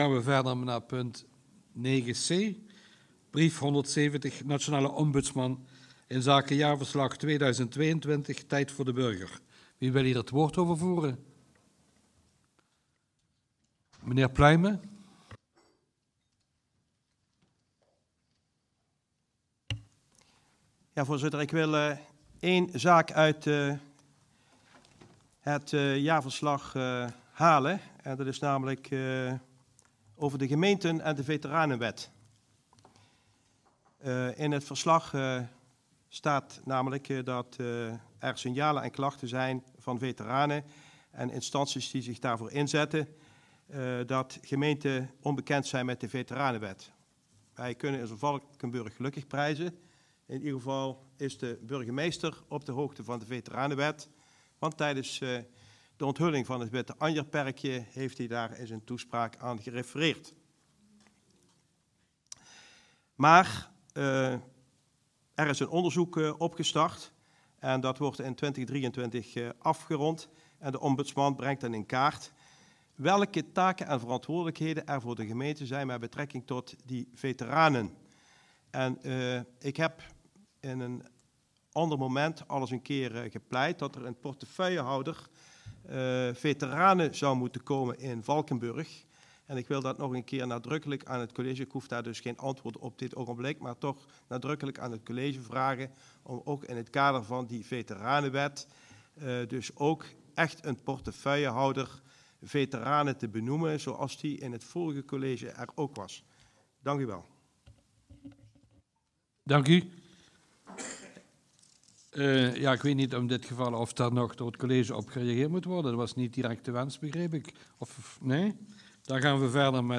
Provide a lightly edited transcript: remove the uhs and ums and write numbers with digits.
Gaan we verder naar punt 9c. Brief 170, Nationale Ombudsman in zaken jaarverslag 2022, tijd voor de burger. Wie wil hier het woord over voeren? Meneer Pluijmen. Ja, voorzitter, ik wil één zaak uit het jaarverslag halen. En dat is namelijk over de gemeenten en de veteranenwet. In het verslag staat namelijk dat er signalen en klachten zijn van veteranen en instanties die zich daarvoor inzetten dat gemeenten onbekend zijn met de veteranenwet. Wij kunnen in Valkenburg gelukkig prijzen. In ieder geval is de burgemeester op de hoogte van de veteranenwet. Want tijdens de onthulling van het Witte Anjerperkje heeft hij daar in zijn toespraak aan gerefereerd. Maar er is een onderzoek opgestart en dat wordt in 2023 afgerond. En de ombudsman brengt dan in kaart welke taken en verantwoordelijkheden er voor de gemeente zijn met betrekking tot die veteranen. En ik heb in een ander moment al eens een keer gepleit dat er een portefeuillehouder veteranen zou moeten komen in Valkenburg. En ik wil dat nog een keer nadrukkelijk aan het college, ik hoef daar dus geen antwoord op dit ogenblik, maar toch nadrukkelijk aan het college vragen om ook in het kader van die veteranenwet dus ook echt een portefeuillehouder veteranen te benoemen, zoals die in het vorige college er ook was. Dank u wel. Dank u. Ja, ik weet niet in dit geval of daar nog door het college op gereageerd moet worden. Dat was niet direct de wens, begreep ik. Of nee? Dan gaan we verder met